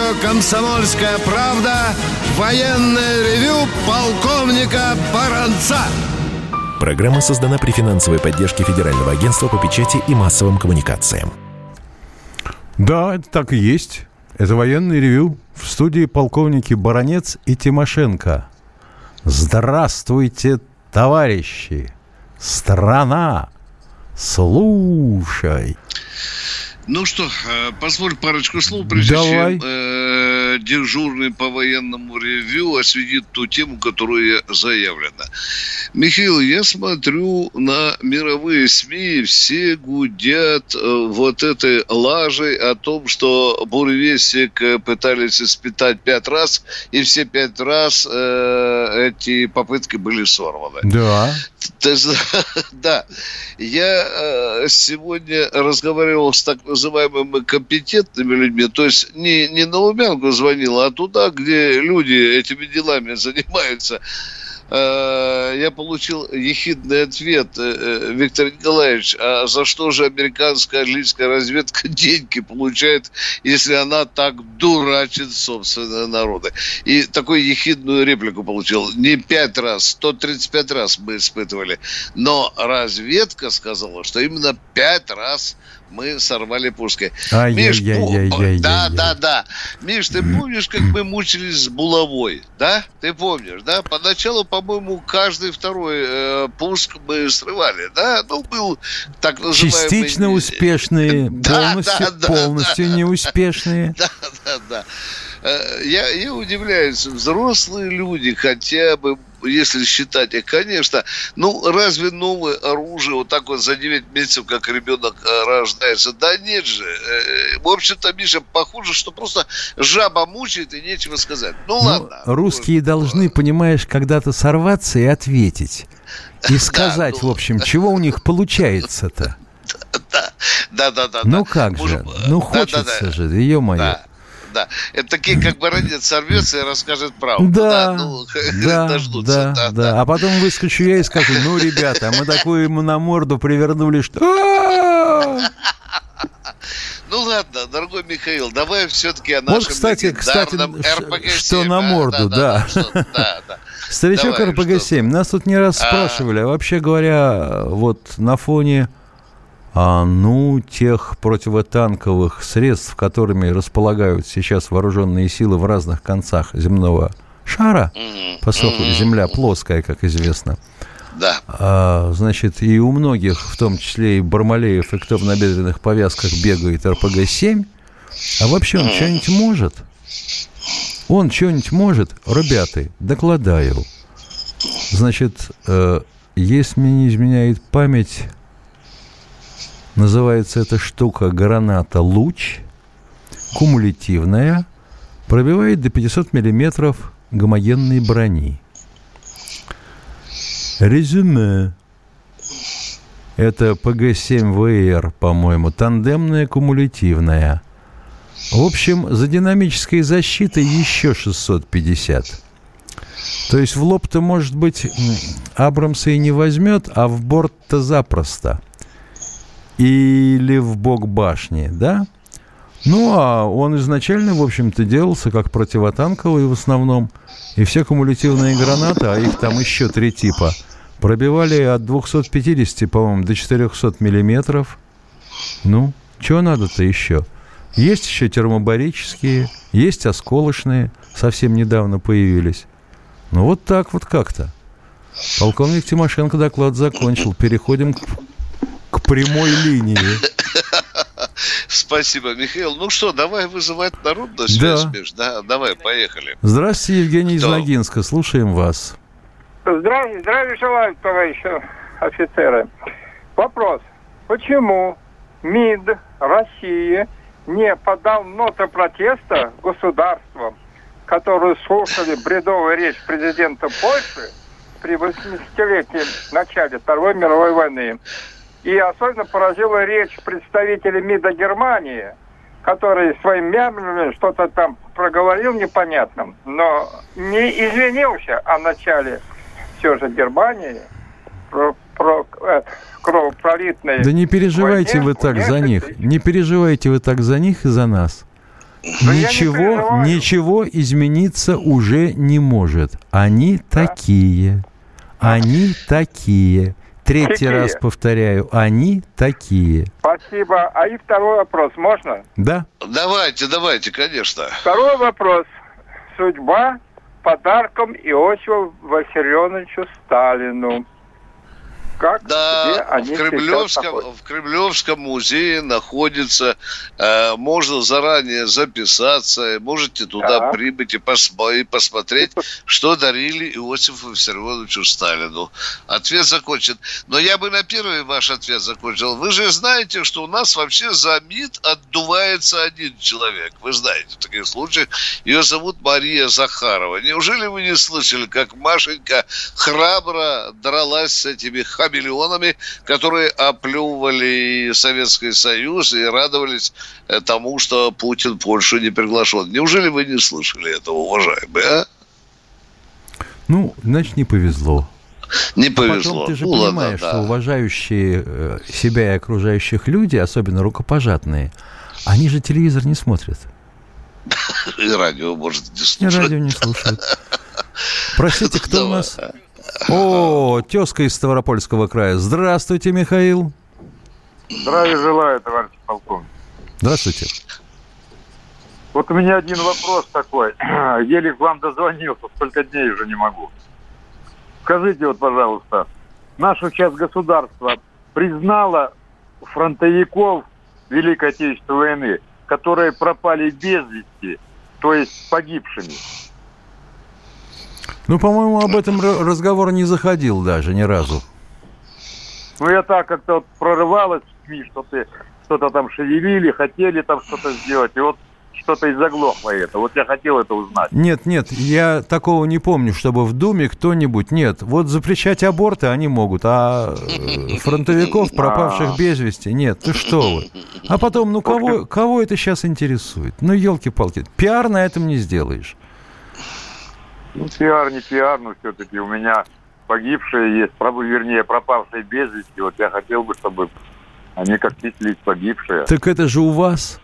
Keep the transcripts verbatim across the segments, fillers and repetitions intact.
радио «Комсомольская правда» военное ревю полковника Баранца. Программа создана при финансовой поддержке Федерального агентства по печати и массовым коммуникациям. Да, это так и есть. Это военный ревю. В студии полковники Баранец и Тимошенко. Здравствуйте, товарищи! Страна, слушай! Ну что, позволь парочку слов, прежде Давай. чем э, дежурный по военному ревью осветит ту тему, которая заявлена. Михаил, я смотрю на мировые СМИ, все гудят э, вот этой лажей о том, что буревестник пытались испытать пять раз, и все пять раз э, эти попытки были сорваны. Да. Да. Я э, сегодня разговаривал с так называемыми компетентными людьми, то есть не, не на Лубянку звонил, а туда, где люди этими делами занимаются. Э, я получил ехидный ответ: э, Виктор Николаевич, а за что же американская английская разведка деньги получает, если она так дурачит собственные народы? И такую ехидную реплику получил. Не пять раз, сто тридцать пять раз мы испытывали. Но разведка сказала, что именно пять раз мы сорвали пушкой. Миш, пу... да, да, да. Миш, ты помнишь, как мы мучились с булавой? Да? Ты помнишь, да? Поначалу, по-моему, каждый второй э, пуск мы срывали, да? Ну, был так называемый... Частично успешные, да, полностью, да, да, полностью да, неуспешные. Да, да, да. Я, я удивляюсь, взрослые люди хотя бы, если считать их, конечно, ну, разве новое оружие вот так вот за девять месяцев, как ребенок рождается? Да нет же. В общем-то, Миша, похоже, что просто жаба мучает и нечего сказать. Ну, ну ладно. Русские ну, должны, понимаешь, когда-то сорваться и ответить. И сказать, да, ну... в общем, чего у них получается-то. Да, да, да, да. Ну как же, ну хочется же, ё-моё. Да, это такие, как Баранец сорвется и расскажет правду. Да, да, ну, да, дождутся. Да, да, да, да. А потом выскочу я и скажу: ну, ребята, мы такую ему на морду привернули, что... Ну ладно, дорогой Михаил, давай все-таки о нашем вот, кстати, кстати, эр пэ гэ семь. Что на морду, да. Старичок эр пэ гэ семь. Нас тут не раз спрашивали, а вообще говоря, вот на фоне... А, ну, тех противотанковых средств, которыми располагают сейчас вооруженные силы в разных концах земного шара, mm-hmm. поскольку mm-hmm. земля плоская, как известно. Да. А, значит, и у многих, в том числе и Бармалеев, и кто в набедренных повязках бегает эр пэ гэ семь. А вообще он mm-hmm. что-нибудь может? Он что-нибудь может? Ребята, докладаю. Значит, э, если мне не изменяет память... Называется эта штука граната «Луч», кумулятивная, пробивает до пятьсот миллиметров гомогенной брони. Резюме. Это пэ гэ семь вэ эр, по-моему, тандемная кумулятивная. В общем, за динамической защитой еще шестьсот пятьдесят. То есть в лоб-то, может быть, Абрамса и не возьмет, а в борт-то запросто. Или в бок башни, да? Ну, а он изначально, в общем-то, делался как противотанковый в основном. И все кумулятивные гранаты, а их там еще три типа, пробивали от двухсот пятидесяти, по-моему, до четырехсот миллиметров. Ну, чего надо-то еще? Есть еще термобарические, есть осколочные, совсем недавно появились. Ну, вот так вот как-то. Полковник Тимошенко доклад закончил. Переходим к... к прямой линии. Спасибо, Михаил. Ну что, давай вызывать народ на связь, да. Миш. Да, давай, поехали. Здравствуйте, Евгений Кто? из Ногинска. Слушаем вас. Здравия, здравия желаю, товарищи офицеры. Вопрос. Почему МИД России не подал ноту протеста государствам, которые слушали бредовую речь президента Польши при восьмидесятилетнем начале Второй мировой войны? И особенно поразила речь представителей МИДа Германии, который своим мямлем что-то там проговорил непонятным, но не извинился о начале все же Германии про, про э, кровопролитные... Да не переживайте войне, вы так за них, не переживайте вы так за них и за нас. Ничего, не ничего измениться уже не может. Они да. такие. Они такие. Третий такие. раз повторяю, они такие. Спасибо. А и второй вопрос, можно? Да. Давайте, давайте, конечно. Второй вопрос. Судьба подарком Иосифу Виссарионовичу Сталину. Как, да, в Кремлевском, в Кремлевском музее находится, э, можно заранее записаться, можете туда да. прибыть и, пос- и посмотреть, что дарили Иосифу Виссарионовичу Сталину. Ответ закончен. Но я бы на первый ваш ответ закончил. Вы же знаете, что у нас вообще за МИД отдувается один человек. Вы знаете в таких случаях. Ее зовут Мария Захарова. Неужели вы не слышали, как Машенька храбро дралась с этими хамелеонами, которые оплевывали Советский Союз и радовались тому, что Путин Польшу не приглашен. Неужели вы не слышали этого, уважаемые, а? Ну, значит, не повезло. Не повезло. А потом ты же ну, понимаешь, ладно, что да. уважающие себя и окружающих люди, особенно рукопожатные, они же телевизор не смотрят. И радио, может, не слушать. И радио не слушают. Простите, кто у нас... О, тезка из Ставропольского края. Здравствуйте, Михаил. Здравия желаю, товарищ полковник. Здравствуйте. Вот у меня один вопрос такой. Еле к вам дозвонился, столько дней уже не могу. Скажите вот, пожалуйста, наше сейчас государство признало фронтовиков Великой Отечественной войны, которые пропали без вести, то есть погибшими? Ну, по-моему, об этом разговор не заходил даже ни разу. Ну, я так как-то вот прорывалась в СМИ, что ты что-то там шевелили, хотели там что-то сделать, и вот что-то и заглохло это. Вот я хотел это узнать. Нет, нет, я такого не помню, чтобы в Думе кто-нибудь... Нет, вот запрещать аборты они могут, а фронтовиков, пропавших без вести, нет, ты что вы. А потом, ну, кого, кого это сейчас интересует? Ну, елки-палки, пиар на этом не сделаешь. Ну, пиар, не пиар, но все-таки у меня погибшие есть, вернее, пропавшие без вести. Вот я хотел бы, чтобы они как числились погибшие. Так это же у вас.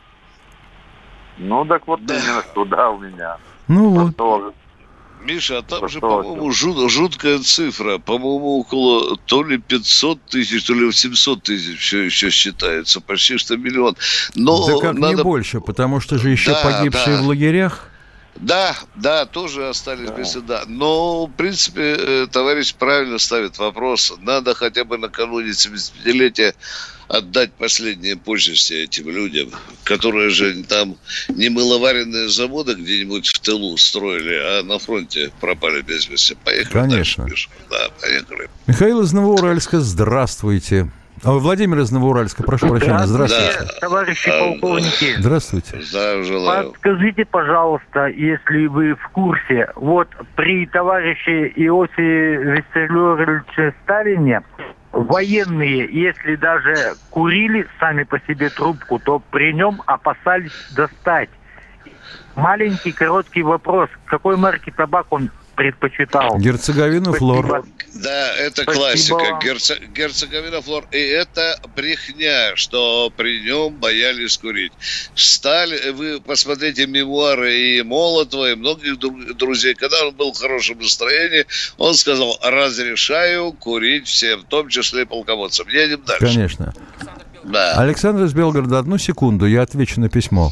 Ну, так вот да. именно туда у меня. Ну вот. Тоже. Миша, а там Просто же, по-моему, жут, жуткая цифра. По-моему, около то ли пятьсот тысяч, то ли семьсот тысяч все еще считается. Почти что миллион. Но да как надо... не больше, потому что же еще да, погибшие да. в лагерях. Да, да, тоже остались да. без следа. Но, в принципе, товарищ правильно ставит вопрос. Надо хотя бы накануне семидесятилетия отдать последние почести этим людям, которые же там не мыловаренные заводы где-нибудь в тылу строили, а на фронте пропали без вести. Поехали. Конечно. Дальше, да, поехали. Михаил из Новоуральска, здравствуйте. А, Владимир из Новоуральска, прошу прощения. Здравствуйте. Да. Товарищи полковники. Здравствуйте. Здравия желаю. Подскажите, пожалуйста, если вы в курсе, вот при товарище Иосифе Виссарионовиче Сталине военные, если даже курили сами по себе трубку, то при нем опасались достать. Маленький короткий вопрос. Какой марки табак он предпочитал? Герцеговину Флор. Да, это Спасибо. Классика. Герце... Герцеговина Флор. И это брехня, что при нем боялись курить. Стали... Вы посмотрите мемуары и Молотова, и многих друзей. Когда он был в хорошем настроении, он сказал: разрешаю курить всем, в том числе и полководцам. Едем дальше. Конечно. Да. Александр из Белгорода, одну секунду, я отвечу на письмо.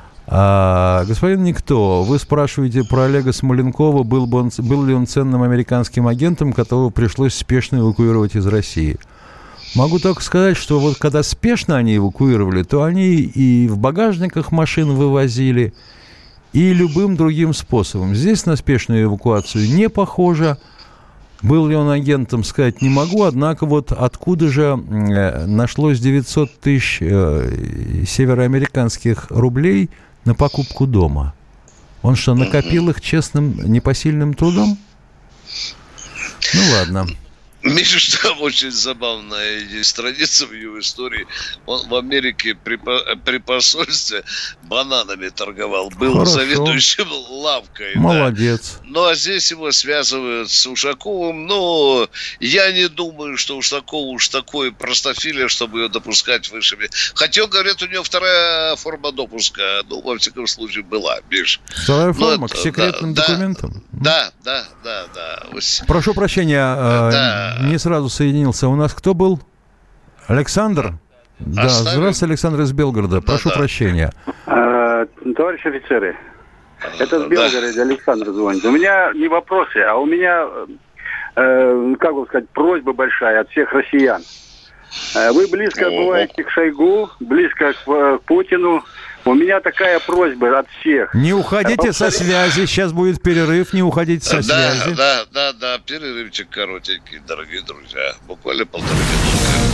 А, господин Никто, вы спрашиваете про Олега Смоленкова, был, бы он, был ли он ценным американским агентом, которого пришлось спешно эвакуировать из России. Могу только сказать, что вот когда спешно они эвакуировали, то они и в багажниках машин вывозили, и любым другим способом. Здесь на спешную эвакуацию не похоже. Был ли он агентом, сказать не могу, однако вот откуда же нашлось девятьсот тысяч э, североамериканских рублей на покупку дома? Он что, накопил их честным, непосильным трудом? Ну, ладно. Миша, там очень забавная есть страница в его истории. Он в Америке при, при посольстве бананами торговал. Был Хорошо. заведующим лавкой. Молодец. Да. Ну, а здесь его связывают с Ушаковым. Но я не думаю, что Ушаков уж такой простофилия, чтобы ее допускать высшими. Хотя, говорят, у него вторая форма допуска. Ну, во всяком случае, была, Миш. Вторая форма это, к секретным да, документам? Да, да, да, да. Прошу прощения, да. не сразу соединился. У нас кто был? Александр? Да, Оставим. Здравствуйте, Александр из Белгорода. Прошу да, да. прощения. А, товарищи офицеры, это с Белгорода да. Александр звонит. У меня не вопросы, а у меня, э, как вам сказать, просьба большая от всех россиян. Вы близко О-о. бываете к Шойгу, близко к, к Путину. У меня такая просьба от всех. Не уходите Повторите. со связи, сейчас будет перерыв, не уходите со да, связи. Да, да, да, перерывчик коротенький, дорогие друзья. Буквально полторы минуты.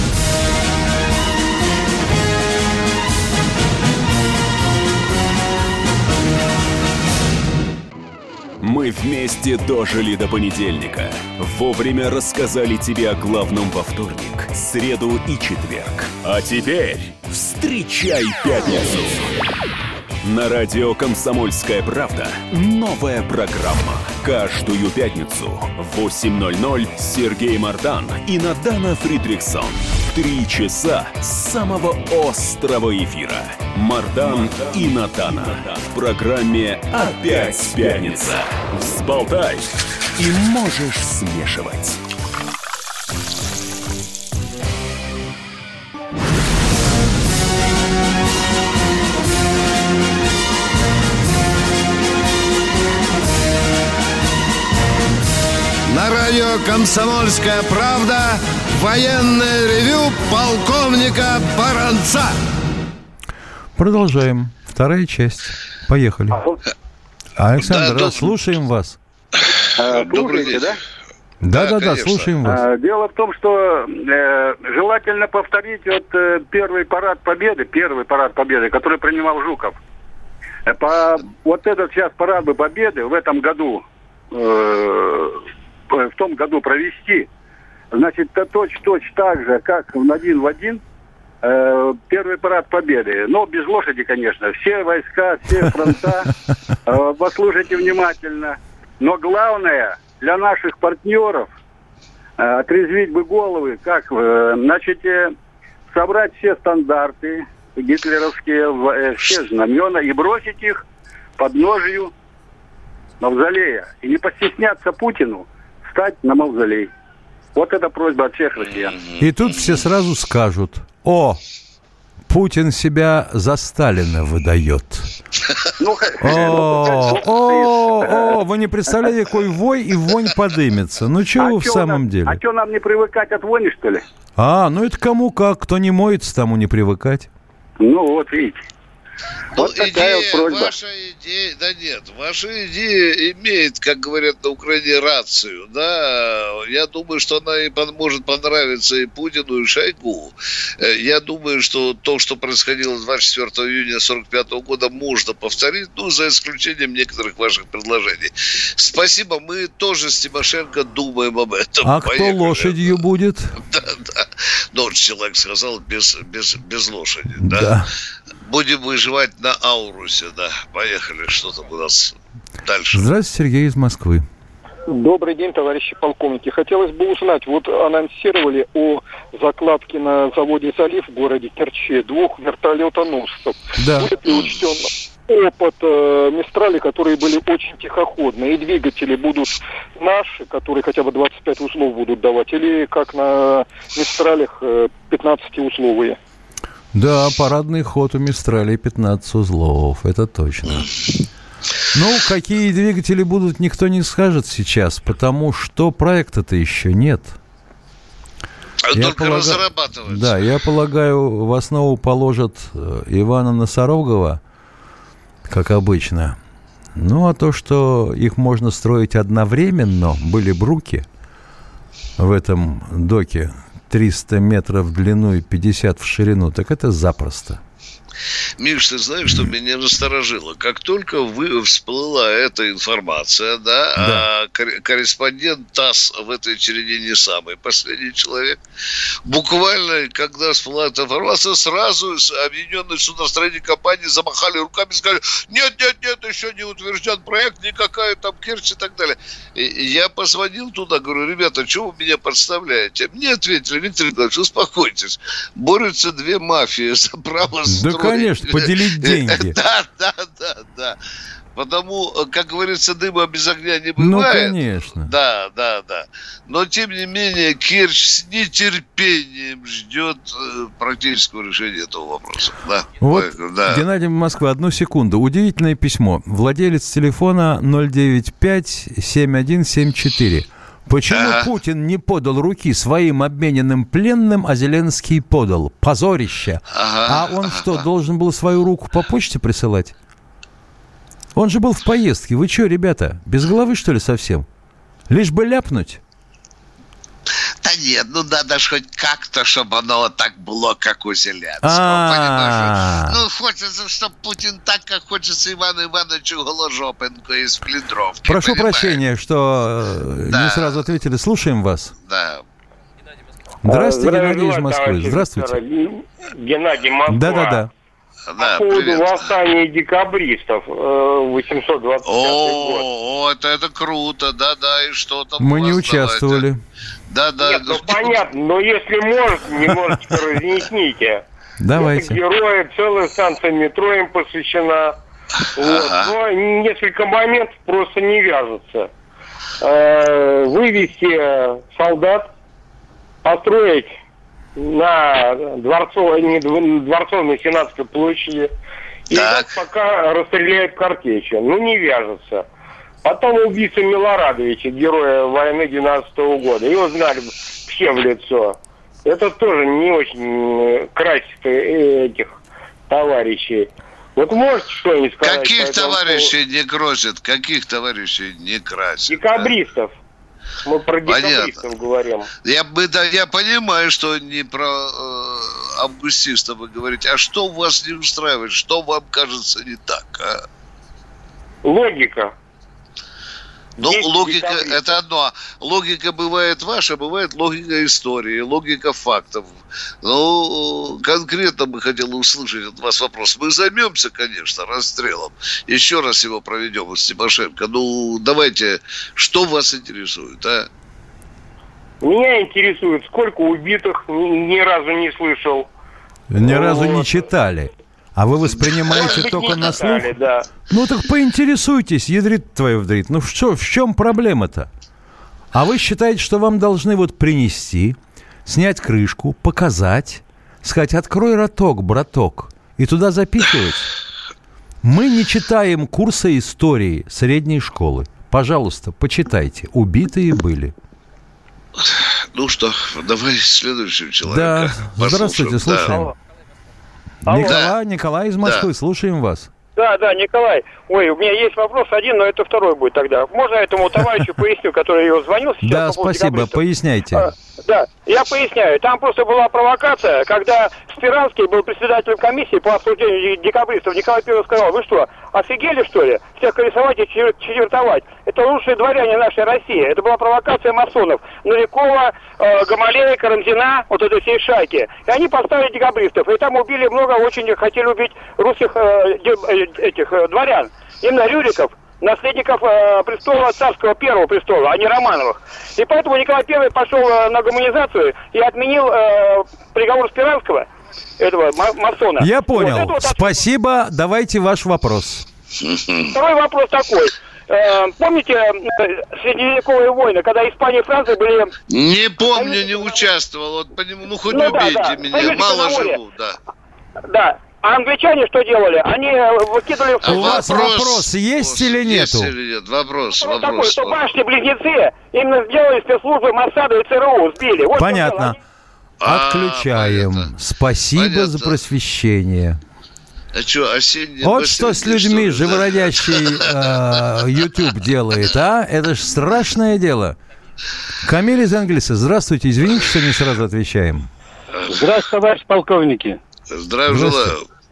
Мы вместе дожили до понедельника. Вовремя рассказали тебе о главном во вторник, среду и четверг. А теперь встречай пятницу. На радио «Комсомольская правда» новая программа. Каждую пятницу в восемь ноль ноль Сергей Мардан и Надана Фридрихсон. Три часа самого острого эфира. Мардан и Надана. В программе «Опять пятница». Взболтай и можешь смешивать. На радио «Комсомольская правда» военное ревю полковника Баранца. Продолжаем. Вторая часть. Поехали. Александр, да, слушаем вас. Добрый день, да? Да-да-да, слушаем вас. Дело в том, что э, желательно повторить вот, э, первый парад Победы, первый парад Победы, который принимал Жуков. По, вот этот сейчас парад Победы в этом году, э, в том году провести, значит, точь-точь так же, как один в один, э, первый парад Победы. Но без лошади, конечно. Все войска, все фронта, э, послушайте внимательно. Но главное, для наших партнеров э, отрезвить бы головы, как, э, значит, э, собрать все стандарты гитлеровские, э, все знамена и бросить их под ножью мавзолея. И не постесняться Путину встать на мавзолей. Вот это просьба от всех россиян. И тут все сразу скажут: о, Путин себя за Сталина выдает. Ну, о, о, о, вы не представляете, какой вой и вонь подымется. Ну, чего вы в самом деле? А что, нам не привыкать от вони, что ли? А, ну это кому как. Кто не моется, тому не привыкать. Ну, вот видите. Ну, вот такая идея, вот просьба. ваша идея, да нет, ваша идея имеет, как говорят на Украине, рацию, да, я думаю, что она и может понравиться и Путину, и Шойгу. Я думаю, что то, что происходило двадцать четвёртого июня сорок пятого года, можно повторить, ну, за исключением некоторых ваших предложений. Спасибо, мы тоже с Тимошенко думаем об этом. А Поехали. Кто лошадью будет? Да, да, ну, человек сказал, без, без, без лошади, да. Да. Будем выживать на Аурусе, да. Поехали, что там у нас дальше. Здравствуйте, Сергей из Москвы. Добрый день, товарищи полковники. Хотелось бы узнать, вот анонсировали о закладке на заводе «Залив» в городе Керчи двух вертолетоносцев. Да. Будет ли учтен опыт э, «Мистрали», которые были очень тихоходные, и двигатели будут наши, которые хотя бы двадцать пять узлов будут давать, или как на «Мистралях» э, пятнадцатиузловые? Да, парадный ход у «Мистралей» пятнадцать узлов, это точно. Ну, какие двигатели будут, никто не скажет сейчас, потому что проекта-то еще нет. Только полага... разрабатывается. Да, я полагаю, в основу положат Ивана Носорогова, как обычно. Ну, а то, что их можно строить одновременно, были бруки в этом доке, триста метров в длину и пятьдесят в ширину, так это запросто. Миш, ты знаешь, что меня насторожило? Как только вы, всплыла эта информация, да, да. А корреспондент ТАСС в этой череде не самый последний человек, буквально, когда всплыла эта информация, сразу объединенные судостроительные компании замахали руками и сказали: нет, нет, нет, еще не утвержден проект, никакая там Керчь и так далее. И я позвонил туда, говорю: ребята, что вы меня подставляете? Мне ответили: Виктор Николаевич, успокойтесь, борются две мафии за право строить. Да, конечно, поделить деньги. Да, да, да, да. Потому, как говорится, дыма без огня не бывает. Ну, конечно. Да, да, да. Но, тем не менее, Керчь с нетерпением ждет э, практического решения этого вопроса. Да. Вот, да. Геннадий, Москва, одну секунду. Удивительное письмо. Владелец телефона ноль девять пять семь один семь четыре. Почему ага. Путин не подал руки своим обмененным пленным, а Зеленский подал? Позорище. Ага. А он ага. что, должен был свою руку по почте присылать? Он же был в поездке. Вы что, ребята, без головы, что ли, совсем? Лишь бы ляпнуть? Да нет, ну надо ж хоть как-то, чтобы оно так было, как у Зеленского. Понимаешь? Ну, хочется, чтобы Путин так, как хочется Ивану Ивановичу Голожопенко из Пледровки. Прошу прощения, что не сразу ответили. Слушаем вас. Да. Здравствуйте, Геннадий из Москвы. Здравствуйте. Геннадий, Москва. Да-да-да. Да, по поводу привет. Восстания декабристов, восемьсот двадцать пятый год. О, это, это круто, да-да, и что там? Мы не участвовали. Да-да. Нет, ну понятно, но если можете, не можете, разъясните. Давайте. Это герои, целая станция метро им посвящена. Вот. Ага. Но несколько моментов просто не вяжутся. Вывести солдат, построить на Дворцовой, не Дворцовой, на Сенатской площади. И так. пока расстреляют картечи. Ну, не вяжется. Потом убийца Милорадовича, героя войны двенадцатого года. Его знали все в лицо. Это тоже не очень красит этих товарищей. Вот можете что-нибудь сказать? Каких товарищей не красят? Каких товарищей не красят? Декабристов. Да? Мы про декабристов говорим. Я, мы, да, я понимаю, что не про э, августистов вы говорите. А что вас не устраивает? Что вам кажется не так? А? Логика. Ну, есть логика – это одно. Логика бывает ваша, бывает логика истории, логика фактов. Ну, конкретно бы хотел услышать от вас вопрос. Мы займемся, конечно, расстрелом. Еще раз его проведем с Тимошенко. Ну, давайте, что вас интересует, а? Меня интересует, сколько убитых, ни, ни разу не слышал. Ни вот. разу не читали. А вы воспринимаете быть, только на слух? Да. Ну так поинтересуйтесь, ядрит твою вдрит. Ну что, в чем проблема-то? А вы считаете, что вам должны вот принести, снять крышку, показать, сказать: открой роток, браток, и туда запихивать? Мы не читаем курса истории средней школы. Пожалуйста, почитайте. Убитые были. Ну что, давай следующего человека. Да, послушаем. Здравствуйте, слушаем. Да. Николай, да. Николай из Москвы, да. слушаем вас. Да, да, Николай. Ой, у меня есть вопрос один, но это второй будет тогда. Можно этому товарищу поясню, который его звонил сейчас? Да, спасибо, поясняйте. А, да, я поясняю. Там просто была провокация, когда Спиранский был председателем комиссии по обсуждению декабристов. Николай Первый сказал: вы что, офигели, что ли? Всех рисовать и четвертовать. Это лучшие дворяне нашей России. Это была провокация масонов. Нулякова, э, Гамалея, Карамзина, вот этой всей шайки. И они поставили декабристов. И там убили много, очень хотели убить русских э, этих э, дворян. Именно Рюриков, наследников э, престола, царского первого престола, а не Романовых. И поэтому Николай Первый пошел э, на гуманизацию и отменил э, приговор Спиранского, этого масона. Я понял. Вот вот Спасибо. От... Давайте ваш вопрос. Второй вопрос такой. Э, помните э, средневековые войны, когда Испания и Франция были... Не помню, не участвовал. Вот, по нему, ну, хоть ну, убейте да, да. меня, Поверьте, мало живу. Да. Да. А англичане что делали? Они выкидывали... А вопрос, вопрос есть или нету? Есть или нет? Вопрос, вопрос. вопрос. Такой, что башни-близнецы именно сделали спецслужбы Моссада и ЦРУ, сбили. Вот понятно. Отключаем. А, понятно. Спасибо понятно. За просвещение. А что, осеннее... Вот что с людьми что живородящий э, YouTube делает, а? Это ж страшное дело. Камиль из Англиса, здравствуйте. Извините, что не сразу отвечаем. Здравствуйте, товарищ полковники. Здравия желаю.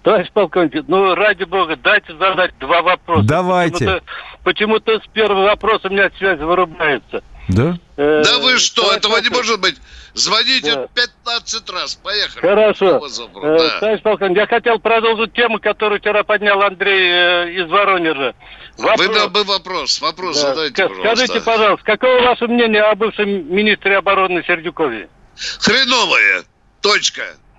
Товарищ полковник, ну, ради бога, дайте задать два вопроса. Давайте. Почему-то, почему-то с первого вопроса у меня связь вырубается. Да? Э, да вы что, этого не может быть. Звоните да. пятнадцать раз. Поехали. Хорошо. Э, да. Товарищ полковник, я хотел продолжить тему, которую вчера поднял Андрей э, из Воронежа. Вопрос. Вы дал бы вопрос. Вопрос да. задайте, Скажите, пожалуйста. Скажите, пожалуйста, какое ваше мнение о бывшем министре обороны Сердюкове? Хреновое. Точка.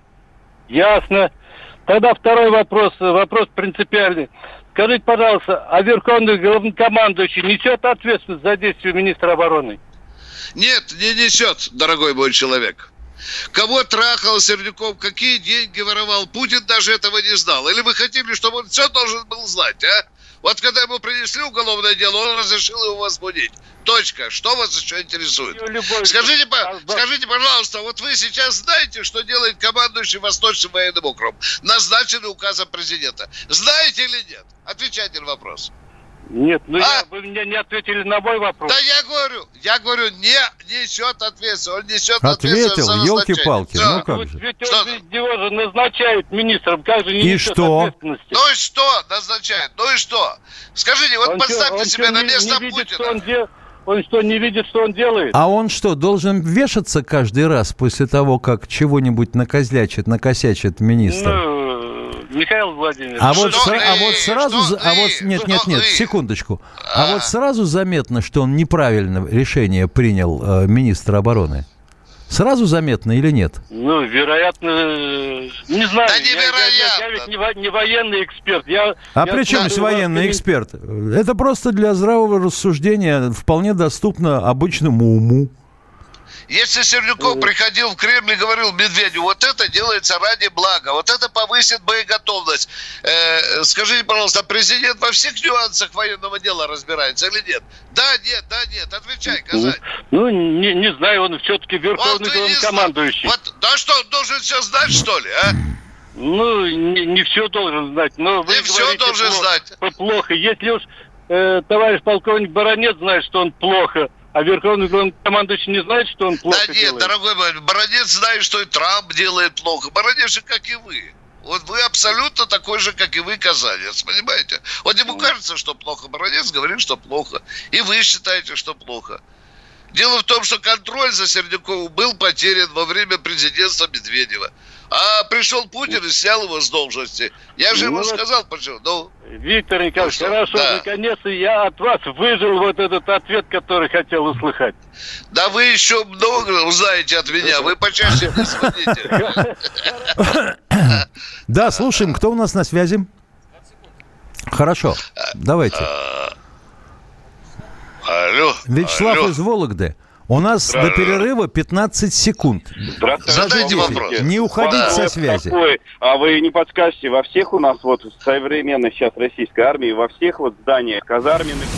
Ясно. Тогда второй вопрос, вопрос принципиальный. Скажите, пожалуйста, а верховный главнокомандующий несет ответственность за действия министра обороны? Нет, не несет, дорогой мой человек. Кого трахал Сердюков, какие деньги воровал, Путин даже этого не знал. Или вы хотели, чтобы он все должен был знать, а? Вот когда ему принесли уголовное дело, он разрешил его возбудить. Точка. Что вас еще интересует? Скажите, по, скажите, пожалуйста, вот вы сейчас знаете, что делает командующий Восточным военным округом, назначенный указом президента? Знаете или нет? Отвечайте на вопрос. Нет, ну а? я, вы мне не ответили на мой вопрос. Да я говорю, я говорю, не несет ответственность. Он несет ответственность. Ответил, елки-палки. Ну как вот же? Ведь он, ведь его же назначают министром, как же не и несет что? ответственности? Ну и что назначают? Ну и что? Скажите, вот он поставьте что, себя на не, место не видит, Путина. Что он, де... он что, не видит, что он делает? А он что, должен вешаться каждый раз после того, как чего-нибудь накозлячит, накосячит министр? Ну... Михаил Владимирович. А вот, что сра- ты, а вот сразу, что а вот ты, нет, нет, нет, ты? секундочку. А, А. вот сразу заметно, что он неправильно решение принял э, министр обороны. Сразу заметно или нет? Ну, вероятно, не знаю. Да я, невероятно. Я, я, я ведь не, во, не военный эксперт. Я, А я при чем здесь военный коммен... эксперт? Это просто для здравого рассуждения вполне доступно обычному уму. Если Сердюков приходил в Кремль и говорил Медведю, вот это делается ради блага, вот это повысит боеготовность. Э, скажите, пожалуйста, президент во всех нюансах военного дела разбирается или нет? Да, нет, да, нет. Отвечай, Казань. Ну, не, не знаю, он все-таки верховный вот главнокомандующий. Вот, да что, он должен все знать, что ли, а? Ну, не, не все должен знать. Но вы не все должен плохо, знать. Плохо. Если уж э, товарищ полковник Баранец знает, что он плохо, а верховный главнокомандующий не знает, что он плохо делает? Да нет, делает. дорогой мой, Баранец знает, что и Трамп делает плохо. Баранец же, как и вы. Вот вы абсолютно такой же, как и вы, казанец, понимаете? Вот ему кажется, что плохо. Баранец говорит, что плохо. И вы считаете, что плохо. Дело в том, что контроль за Сердюковым был потерян во время президентства Медведева. А пришел Путин и снял его с должности. Я же ему ну, сказал, почему. Ну, Виктор Николаевич, ну, хорошо, да. наконец-то я от вас выжил вот этот ответ, который хотел услышать. Да вы еще много узнаете от меня. Вы почаще не звоните. Да, слушаем, кто у нас на связи? Хорошо, давайте. Алло. Вячеслав алло. из Вологды. У нас до перерыва пятнадцать секунд. Задайте вопрос. Не уходите да, со связи. Такой, а вы не подскажете, во всех у нас вот современной сейчас российской армии, во всех вот зданиях казарменных...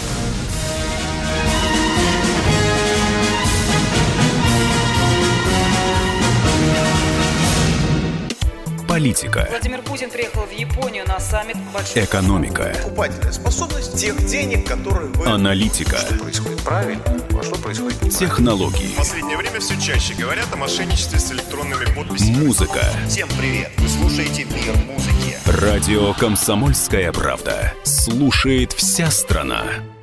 Политика. Владимир Путин приехал в Японию на саммит большой... Экономика. Покупательная способность тех денег, которые вы... Аналитика. Что происходит правильно, а что происходит неправильно. Технологии. В последнее время все чаще говорят о мошенничестве с электронными подписями. Музыка. Всем привет! Вы слушаете «Мир музыки». Радио «Комсомольская правда». Слушает вся страна.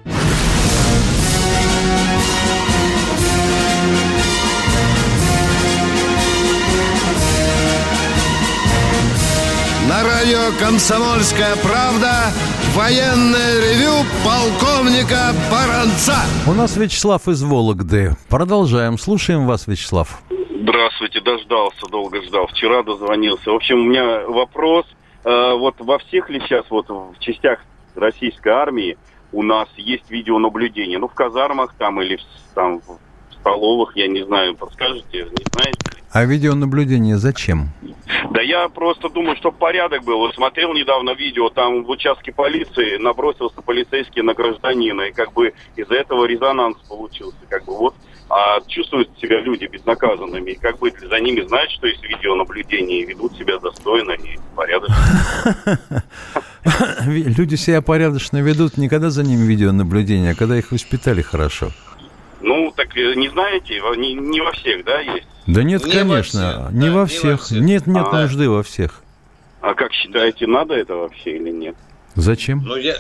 На радио «Комсомольская правда» военное ревю полковника Баранца. У нас Вячеслав из Вологды. Продолжаем. Слушаем вас, Вячеслав. Здравствуйте, дождался, долго ждал. Вчера дозвонился. В общем, у меня вопрос. Э, вот во всех ли сейчас вот в частях российской армии у нас есть видеонаблюдение? Ну, в казармах там или в, там, в столовых, я не знаю, подскажете, не знаете? А видеонаблюдение зачем? Да я просто думаю, чтобы порядок был. Вот смотрел недавно видео, там в участке полиции набросился полицейский на гражданина, и как бы из-за этого резонанс получился, как бы вот. А чувствуют себя люди безнаказанными, и как бы за ними знают, что есть видеонаблюдение, и ведут себя достойно и порядочно. Люди себя порядочно ведут не когда за ними видеонаблюдение, а когда их воспитали хорошо. Ну, так не знаете, не, не во всех, да, есть? Да нет, не конечно, во не, да, во не всех. во всех. Нет, нет а, нужды во всех. А как считаете, надо это вообще или нет? Зачем? Ну, я...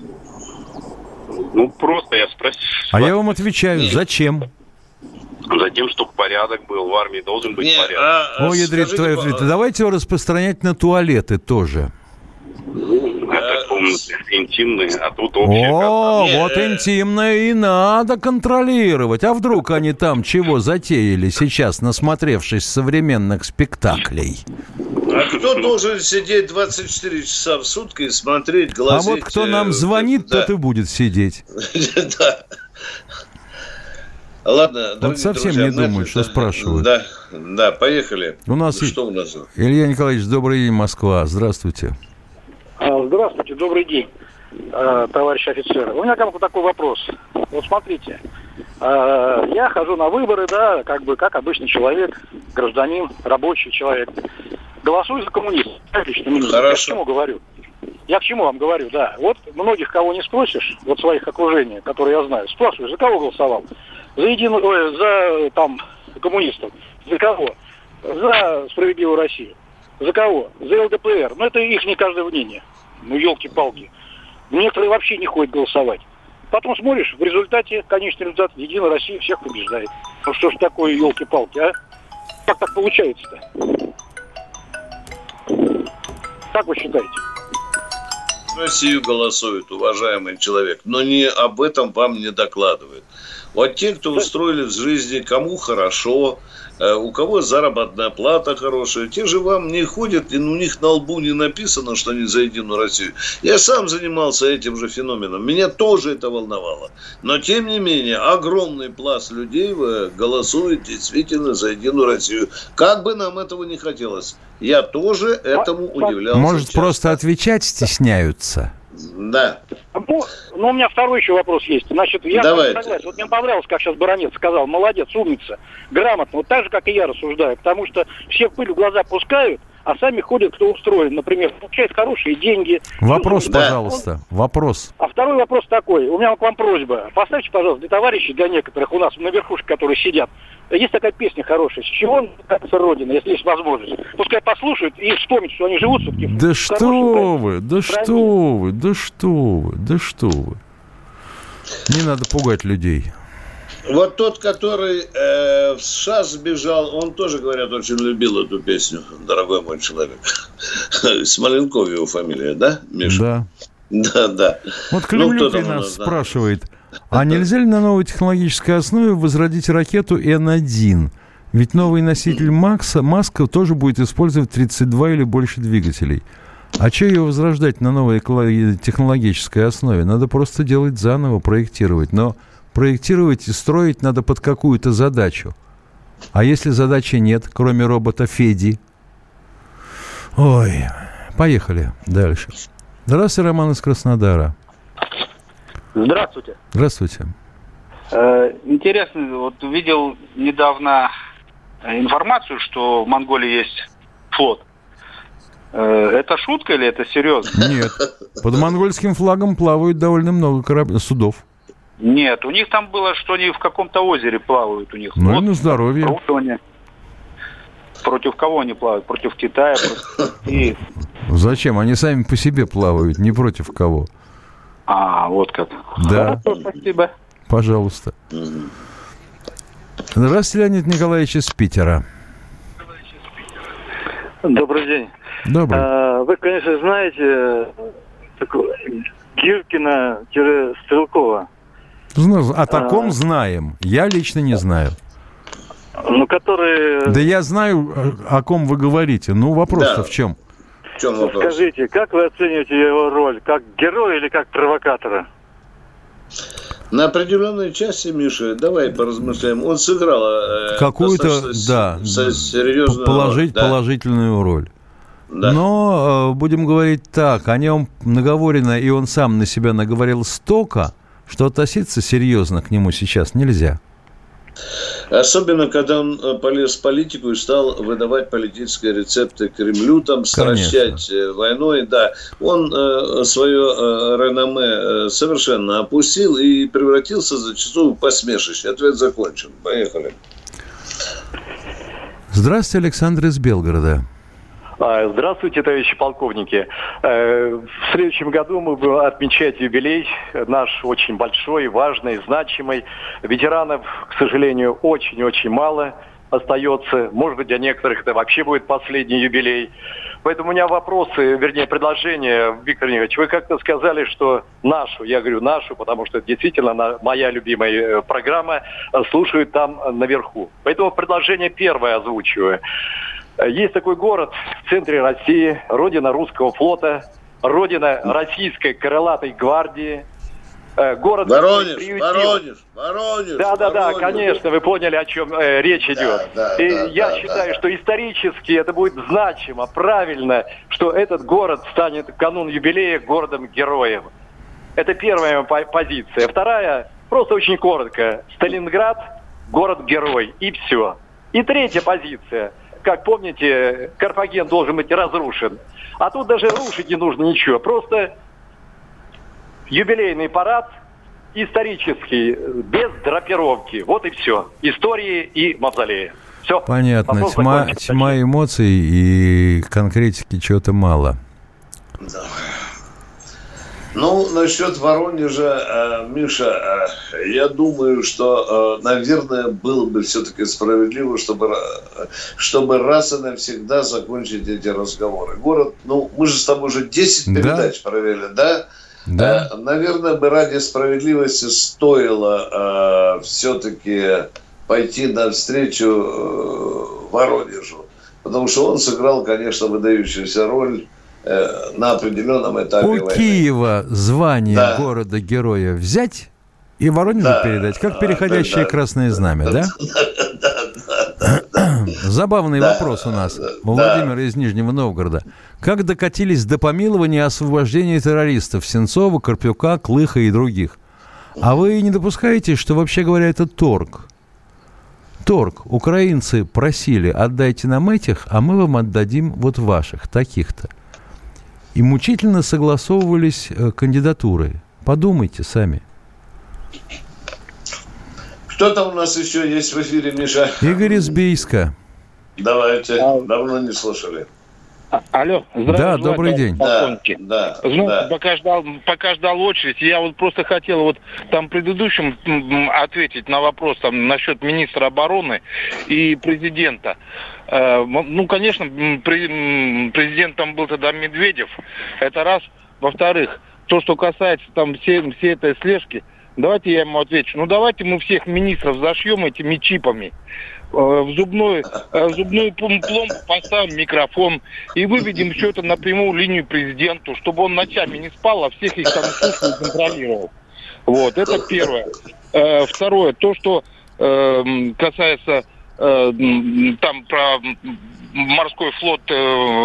Ну, просто я спросил. А я вам отвечаю, зачем? Затем, чтобы порядок был. В армии должен быть порядок. А, О, ядрит, скажите, твоя- давайте его распространять на туалеты тоже. Это комнаты интимные, а тут общее. О, как-то. вот интимное и надо контролировать. А вдруг они там чего затеяли сейчас, насмотревшись современных спектаклей? А кто должен сидеть двадцать четыре часа в сутки и смотреть, глазеть? А вот кто нам звонит, да. тот и будет сидеть. Да. Ладно, Вот дорогие совсем друзья, не думают, что спрашивают. Да, да, поехали. У нас Что у нас? Илья Николаевич, добрый день, Москва. Здравствуйте. Здравствуйте, добрый день, товарищи офицеры. У меня к вам такой вопрос. Вот смотрите, я хожу на выборы, да, как бы как обычный человек, гражданин, рабочий человек. Голосую за коммунистов. Лично меня. Я к чему говорю? Я к чему вам говорю, да. Вот многих, кого не спросишь, вот своих окружений, которые я знаю, спрашиваешь, за кого голосовал? За единую, ой, за там коммунистов. За кого? За справедливую Россию. За кого? За ЛДПР. Ну, это их не каждое мнение. Ну, елки-палки. Некоторые вообще не ходят голосовать. Потом смотришь, в результате, конечный результат, Единая Россия всех побеждает. Ну, что ж такое, елки-палки, а? Как так получается-то? Как вы считаете? Россию голосует, уважаемый человек, но не об этом вам не докладывают. Вот те, кто устроили в жизни, кому хорошо, у кого заработная плата хорошая, те же вам не ходят, и у них на лбу не написано, что они за Единую Россию. Я сам занимался этим же феноменом, меня тоже это волновало. Но, тем не менее, огромный пласт людей голосует действительно за Единую Россию. Как бы нам этого не хотелось. Я тоже этому удивлялся. Может, часто. просто отвечать стесняются? Да. Ну, ну, у меня второй еще вопрос есть. Значит, я согласен. Вот мне понравилось, как сейчас Баранец сказал. Молодец, умница, грамотно. Вот так же, как и я рассуждаю. Потому что все пыль в глаза пускают, а сами ходят, кто устроен. Например, получают хорошие деньги. Вопрос, Да. пожалуйста. Вопрос. А второй вопрос такой. У меня к вам просьба. Поставьте, пожалуйста, для товарищей, для некоторых у нас на верхушке, которые сидят. Есть такая песня хорошая. С чего начинается Родина, если есть возможность? Пускай послушают и вспомнят, что они живут все-таки. Да что вы, да что вы, да что вы, да что вы. Не надо пугать людей. Вот тот, который э, в США сбежал, он тоже, говорят, очень любил эту песню, дорогой мой человек. Смоленков его фамилия, да, Миша? Да. Да, да. Вот Климлюкин ну, нас нас спрашивает, а нельзя ли на новой технологической основе возродить ракету Н один? Ведь новый носитель Макса, Маска тоже будет использовать тридцать два или больше двигателей. А что ее возрождать на новой технологической основе? Надо просто делать заново, проектировать. Но проектировать и строить надо под какую-то задачу. А если задачи нет, кроме робота Феди? Ой, поехали дальше. Здравствуйте, Роман из Краснодара. Здравствуйте. Здравствуйте. Э, интересно, вот видел недавно информацию, что в Монголии есть флот. Э, это шутка или это серьезно? Нет. Под монгольским флагом плавают довольно много кораб... судов. Нет, у них там было, что они в каком-то озере плавают у них. Ну вот, и на здоровье. Они... Против кого они плавают? Против Китая? Против... И... Зачем? Они сами по себе плавают, не против кого. А, вот как. Да. Хорошо, спасибо. Пожалуйста. Здравствуйте, Леонид Николаевич из Питера. Добрый день. Добрый. А, вы, конечно, знаете такого Гиркина-Стрелкова. О таком а... знаем. Я лично не знаю. Ну, который... Да я знаю, о ком вы говорите. Ну, вопрос-то да. в чем? В чем вопрос? Скажите, как вы оцениваете его роль? Как героя или как провокатора? На определенной части, Миша, давай поразмышляем. Он сыграл э, какую-то, да, серьезную положить, роль, да? положительную роль. Да. Но, э, будем говорить так, о нем наговорено, и он сам на себя наговорил столько, что относиться серьезно к нему сейчас нельзя. Особенно, когда он полез в политику и стал выдавать политические рецепты Кремлю, там, стращать войной. Да, он э, свое э, реноме э, совершенно опустил и превратился зачастую в посмешище. Ответ закончен. Поехали. Здравствуйте, Александр из Белгорода. Здравствуйте, товарищи полковники. В следующем году мы будем отмечать юбилей наш очень большой, важный, значимый. Ветеранов, к сожалению, очень-очень мало остается. Может быть, для некоторых это вообще будет последний юбилей. Поэтому у меня вопросы, вернее, предложения. Виктор Николаевич, вы как-то сказали, что нашу, я говорю нашу, потому что это действительно моя любимая программа, слушают там наверху. Поэтому предложение первое озвучиваю. Есть такой город в центре России, родина русского флота, родина российской крылатой гвардии. Город Воронеж, приютил... Воронеж, Воронеж. Да, да, да, Воронеж. конечно, вы поняли, о чем э, речь да, идет. Да, И да, я да, считаю, да. что исторически это будет значимо, правильно, что этот город станет в канун юбилея городом-героем. Это первая моя позиция. Вторая, просто очень коротко. Сталинград, город-герой, и все. И третья позиция. Как помните, Карфаген должен быть разрушен. А тут даже рушить не нужно ничего. Просто юбилейный парад, исторический, без драпировки. Вот и все. Истории и мавзолеи. Все. Понятно. Вопрос Тьма, закончен. тьма эмоций и конкретики чего-то мало. Да. Ну, насчет Воронежа, э, Миша, э, я думаю, что, э, наверное, было бы все-таки справедливо, чтобы, э, чтобы раз и навсегда закончить эти разговоры. Город, ну, мы же с тобой уже десять Да. передач провели, да? Да. Э, наверное, бы ради справедливости стоило э, все-таки пойти навстречу э, Воронежу. Потому что он сыграл, конечно, выдающуюся роль на определенном этапе У войны. Киева звание Да. города-героя взять и Воронежу Да. передать, как переходящее Да, да. красное знамя, да? Забавный Да. вопрос у нас. Да. Владимир из Нижнего Новгорода. Как докатились до помилования и освобождения террористов Сенцова, Карпюка, Клыха и других? А вы не допускаете, что, вообще говоря, это торг? Торг. Украинцы просили, отдайте нам этих, а мы вам отдадим вот ваших, таких-то. И мучительно согласовывались э, кандидатуры. Подумайте сами. Кто там у нас еще есть в эфире, Миша? Игорь из Бийска. Давайте. Давно не слушали. Алло, Да, добрый день. Да, да, Знаете, да. пока ждал, пока ждал очередь, я вот просто хотел вот там предыдущим м, ответить на вопрос там насчет министра обороны и президента. Э, ну, конечно, м, при- м, президентом был тогда Медведев. Это раз. Во-вторых, то, что касается там всей, всей этой слежки, давайте я ему отвечу. Ну, давайте мы всех министров зашьем этими чипами. В зубную, в зубную пломбу поставим микрофон и выведем все это на прямую линию президенту, чтобы он ночами не спал, а всех их там слушал и контролировал. Вот, это первое. Э, Второе, то, что э, касается э, там про морской флот э,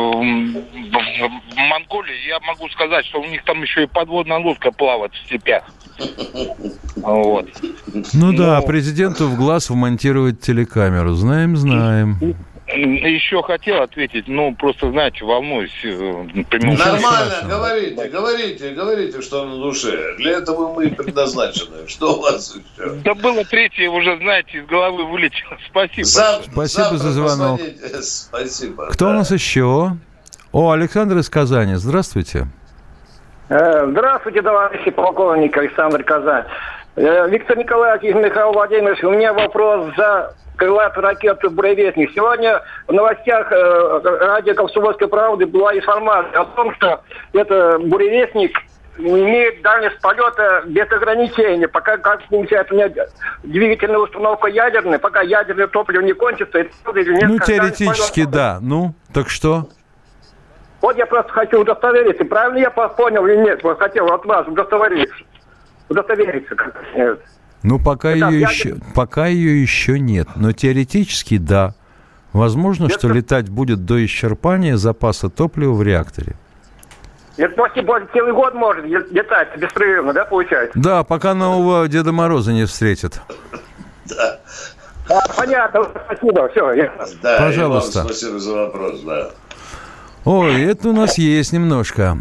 в Монголии, я могу сказать, что у них там еще и подводная лодка плавает в степях. Вот. Ну да, Ну, президенту в глаз вмонтировать телекамеру. Знаем, знаем. еще хотел ответить, ну, просто, знаете, волнуюсь. э, прямым- Нормально, говорите, говорите, говорите, что на душе. Для этого мы и предназначены. Что у вас еще? Да было третье, уже, знаете, из головы вылетело. Спасибо. Зав- Спасибо завтра за звонок. позвоните. Спасибо. Кто да. у нас еще? О, Александр из Казани. Здравствуйте. Э, Здравствуйте, товарищи полковник Александр Казань. Э, Виктор Николаевич, Михаил Владимирович, у меня вопрос за крылатую ракету «Буревестник». Сегодня в новостях э, радио «Комсомольской правды» была информация о том, что это «Буревестник» имеет дальность полета без ограничений. Пока, как получается, у меня двигательная установка ядерная, пока ядерное топливо не кончится. Это Ну, теоретически, да. Ну, так что? Вот я просто хочу удостовериться, правильно я понял или нет? Вот хотел от вас удостовериться. Удостовериться. как нет. Ну, пока Это ее, я- еще, пока ее еще нет. Но теоретически, да. Возможно, что летать будет до исчерпания запаса топлива в реакторе. Это почти целый год может летать беспрерывно, да, получается? Да, пока нового Деда Мороза не встретят. Да. А, понятно, спасибо, все, ясно. Да, Пожалуйста. и вам спасибо за вопрос, да. Ой, это у нас есть немножко.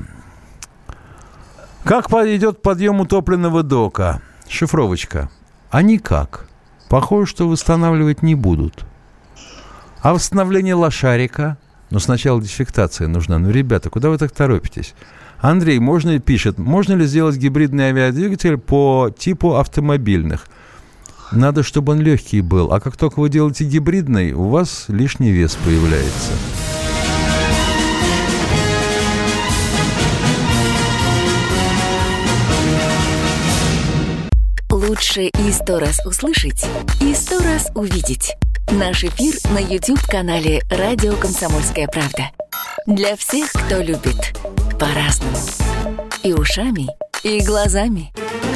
Как идет подъем утопленного дока? Шифровочка. А никак. Похоже, что восстанавливать не будут. А восстановление лошарика? Но сначала дезинфектация нужна. Ну, ребята, куда вы так торопитесь? Андрей, можно, пишет, можно ли сделать гибридный авиадвигатель по типу автомобильных? Надо, чтобы он легкий был. А как только вы делаете гибридный, у вас лишний вес появляется. Лучше и сто раз услышать, и сто раз увидеть. Наш эфир на YouTube-канале «Радио Комсомольская правда». Для всех, кто любит по-разному. И ушами, и глазами.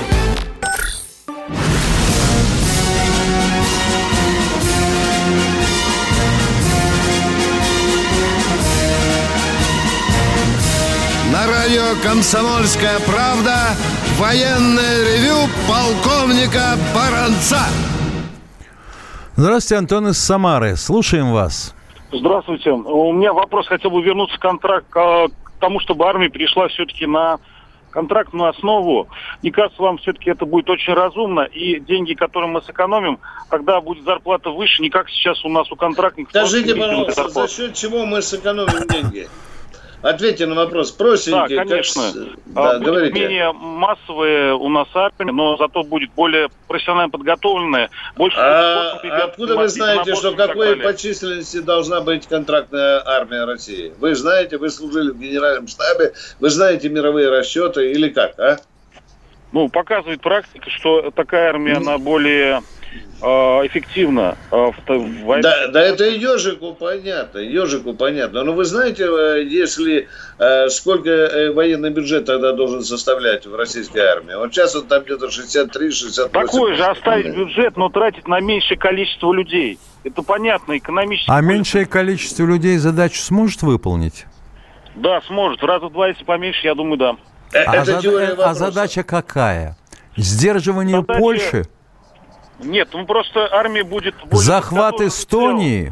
На радио «Комсомольская правда» военное ревю полковника Баранца. Здравствуйте, Антон из Самары. Слушаем вас. Здравствуйте. У меня вопрос, хотел бы вернуться к, контракт, к тому, чтобы армия перешла все-таки на контрактную основу. Не кажется вам, все-таки это будет очень разумно, и деньги, которые мы сэкономим, когда будет зарплата выше, не как сейчас у нас у контрактников. Скажите, пожалуйста, за счет чего мы сэкономим деньги? Ответьте на вопрос. Простенький. Да, конечно. Как... Да, будет говорите. Менее массовые у нас армия, но зато будет более профессионально подготовленная. Больше а откуда вы знаете, что какой по численности должна быть контрактная армия России? Вы знаете, вы служили в генеральном штабе, вы знаете мировые расчеты или как, а? Ну, показывает практика, что такая армия, она более... эффективно в войне. Да, да, это ежику понятно, ежику понятно. Но вы знаете, если сколько военный бюджет тогда должен составлять в российской армии? Вот сейчас он там где-то шестьдесят три шестьдесят восемь. Такой же оставить бюджет, но тратить на меньшее количество людей. Это понятно, экономически. А меньшее количество людей задачу сможет выполнить? Да, сможет. В раза в два, если поменьше, я думаю, да. А, зад... а задача какая? Сдерживание задача... Польши? Нет, ну просто армия будет... Более захват Эстонии?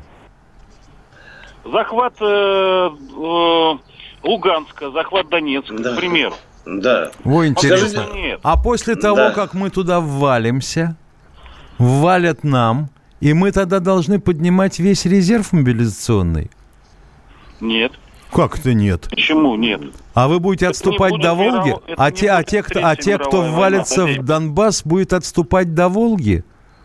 Захват э, э, Луганска, захват Донецка, да. К примеру. Да. Ой, интересно. А после того, да. как мы туда ввалимся, ввалят нам, и мы тогда должны поднимать весь резерв мобилизационный? Нет. Как это нет? Почему нет? А вы будете это отступать до Волги? Мирово... А те, а те, кто, а те, кто ввалится в Донбасс, будет отступать до Волги?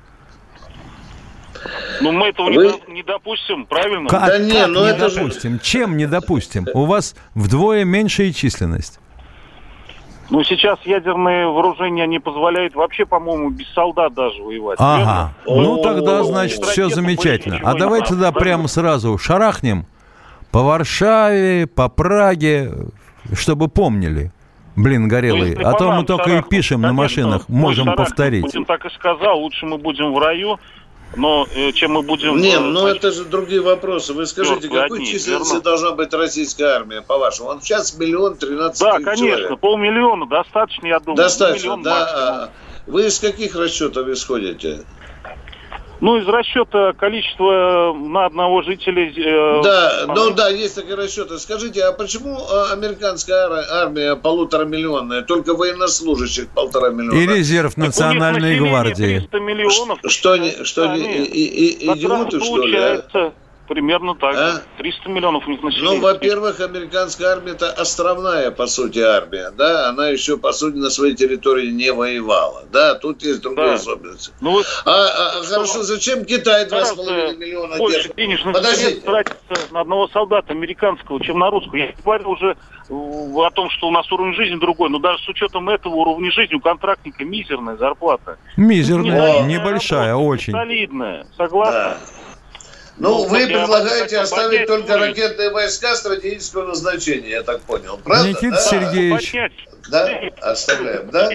Ну, мы этого Вы... не, не допустим, правильно? Как, да не, как ну не это допустим? Же... Чем не допустим? У вас вдвое меньшая численность. Ну, сейчас ядерные вооружения не позволяют вообще, по-моему, без солдат даже воевать. Ага. Верно? Ну, тогда, значит, все замечательно. А давайте тогда прямо сразу шарахнем по Варшаве, по Праге, чтобы помнили. Блин, горелый. А то мы только и пишем на машинах, можем повторить. Путин так и сказал, лучше мы будем в раю, но э, чем мы будем... Нет, ну это же другие вопросы. Вы скажите, какой численности должна быть российская армия, по-вашему? Он сейчас миллион тринадцать да, тысяч конечно, человек. Полмиллиона достаточно, я думаю. Достаточно, ну, да. Вы из каких расчетов исходите? Ну, из расчета количества на одного жителя... Э, да, а... ну да, есть такие расчеты. Скажите, а почему американская армия полуторамиллионная, только военнослужащих полтора миллиона? И резерв Национальной гвардии. триста миллионов. Что, что, что да, и, и, и, идиоты, что ли? А? Примерно так. А? триста миллионов у них населения. Ну, во-первых, американская армия это островная, по сути, армия. Да, она еще, по сути, на своей территории не воевала. Да, тут есть другие да. особенности. Ну, вот, а, а, хорошо, зачем Китай два с половиной миллиона больше денежных средств тратится на одного солдата американского, чем на русского? Я не говорю уже о том, что у нас уровень жизни другой, но даже с учетом этого уровня жизни у контрактника мизерная зарплата. Мизерная, не небольшая, работа, очень. Солидная, согласна? Да. Ну, вы предлагаете оставить только ракетные войска стратегического назначения, я так понял. Правда? Никита да? Сергеевич. Да? Оставляем, да?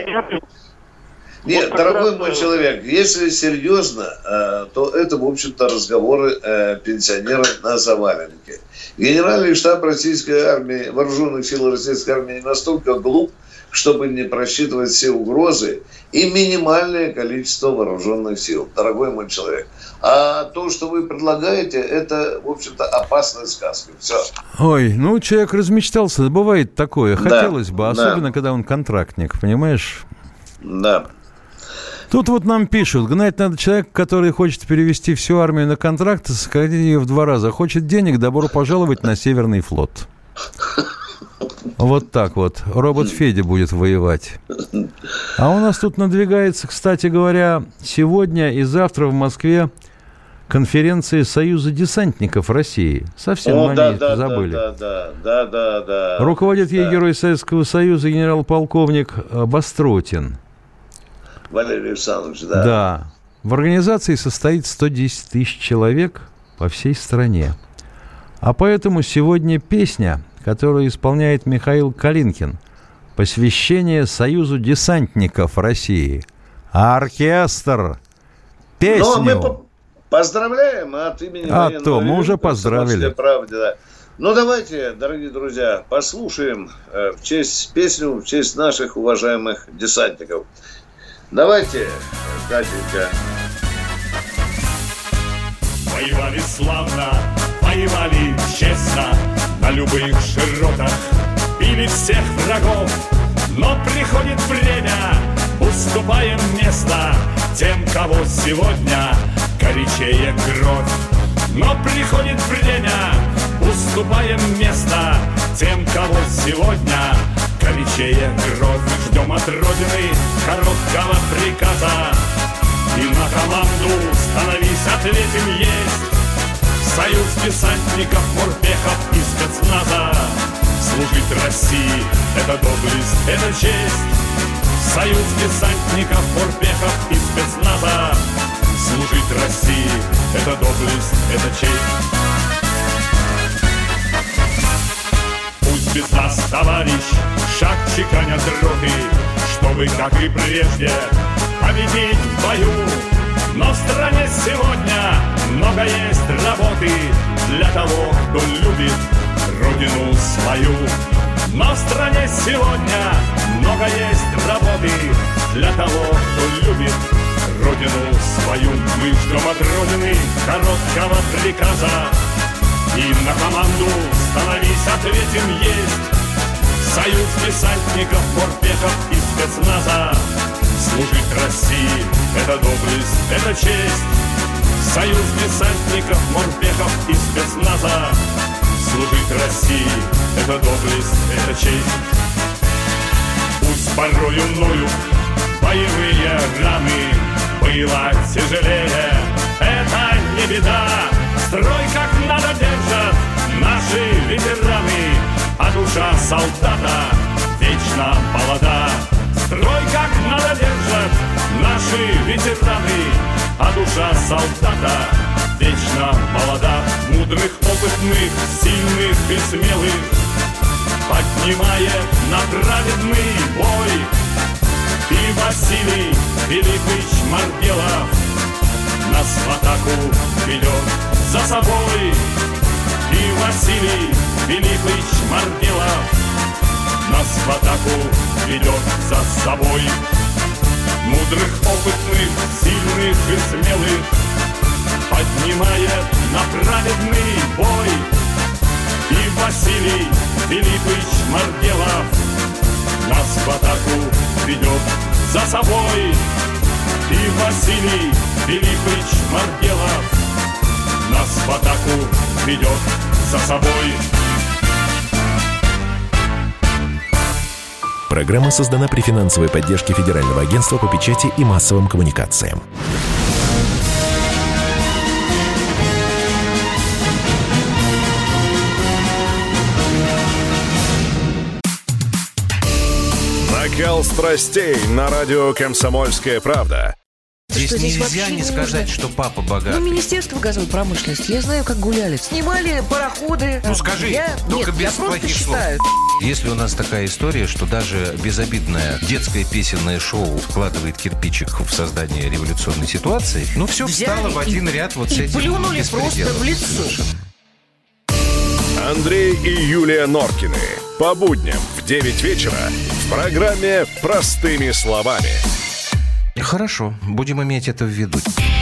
Нет, вот дорогой мой человек, если серьезно, то это, в общем-то, разговоры пенсионеров на заваленке. Генеральный штаб российской армии, вооруженных сил российской армии настолько глуп, чтобы не просчитывать все угрозы и минимальное количество вооруженных сил, дорогой мой человек. А то, что вы предлагаете, это, в общем-то, опасная сказка. Все. Ой, ну, человек размечтался, бывает такое. Хотелось да, бы, особенно, да. когда он контрактник, понимаешь? Да. Тут вот нам пишут, гнать надо человека, который хочет перевести всю армию на контракт и сократить ее в два раза. Хочет денег, добро пожаловать на Северный флот. Вот так вот. Робот Федя будет воевать. А у нас тут надвигается, кстати говоря, сегодня и завтра в Москве конференции Союза десантников России. Совсем О, мы да, о ней да, забыли. Да, да, да, да, да. Руководит ей да. герой Советского Союза генерал-полковник Бастротин. Валерий Александрович, да. Да. В организации состоит сто десять тысяч человек по всей стране. А поэтому сегодня песня, которую исполняет Михаил Калинкин, посвящение Союзу десантников России. А оркестр песню... Но мы по- поздравляем от имени А военного то, мы уже поздравили. Правда, да. Ну, давайте, дорогие друзья, послушаем э, в честь песню, в честь наших уважаемых десантников. Давайте, Катенька. Воевали славно, воевали честно, на любых широтах били всех врагов. Но приходит время, уступаем место тем, кого сегодня горячее кровь. Но приходит время, уступаем место тем, кого сегодня горячее кровь. Ждем от Родины короткого приказа, и на команду становись, ответим есть. Союз десантников, морпехов и спецназа. Служить России — это доблесть, это честь. Союз десантников, морпехов и спецназа. Служить России — это доблесть, это честь. Пусть без нас, товарищ, шаг чеканят роты, чтобы, как и прежде, победить в бою. Но в стране сегодня много есть работы для того, кто любит родину свою. Но в стране сегодня много есть работы для того, кто любит родину свою. Мы ждем от Родины короткого приказа, и на команду становись, ответим есть. Союз десантников, морпехов и спецназа. Служить России — это доблесть, это честь. Союз десантников, морпехов и спецназа. Служить России — это доблесть, это честь. Пусть порою ноют боевые раны, было тяжелее, это не беда. Строй как надо держат наши ветераны, а душа солдата вечно молода. Строй как надо держат наши ветераны, а душа солдата вечно молода. Мудрых, опытных, сильных и смелых поднимает на праведный бой. И Василий Филиппович Маргелов нас в атаку ведет за собой. И Василий Филиппович Маргелов нас в атаку ведет за собой. Мудрых, опытных, сильных и смелых поднимает на праведный бой. И Василий Филиппович Маргелов нас в атаку ведет за собой. И Василий Филиппович Маргелов нас в атаку ведет за собой. Программа создана при финансовой поддержке Федерального агентства по печати и массовым коммуникациям. Накал страстей на радио «Комсомольская правда». Здесь, что, здесь нельзя не не сказать, нужно. что папа богатый. Ну, Министерство газовой промышленности, я знаю, как гуляли. Снимали пароходы. Ну скажи, я... только Нет, без я просто плохих слов. считаю. Если у нас такая история, что даже безобидное детское песенное шоу вкладывает кирпичик в создание революционной ситуации, ну все Взяли встало в один и- ряд вот и с этим плюнули беспределом. просто в лицо. Совершенно. Андрей и Юлия Норкины. По будням в девять вечера в программе «Простыми словами». Хорошо, будем иметь это в виду.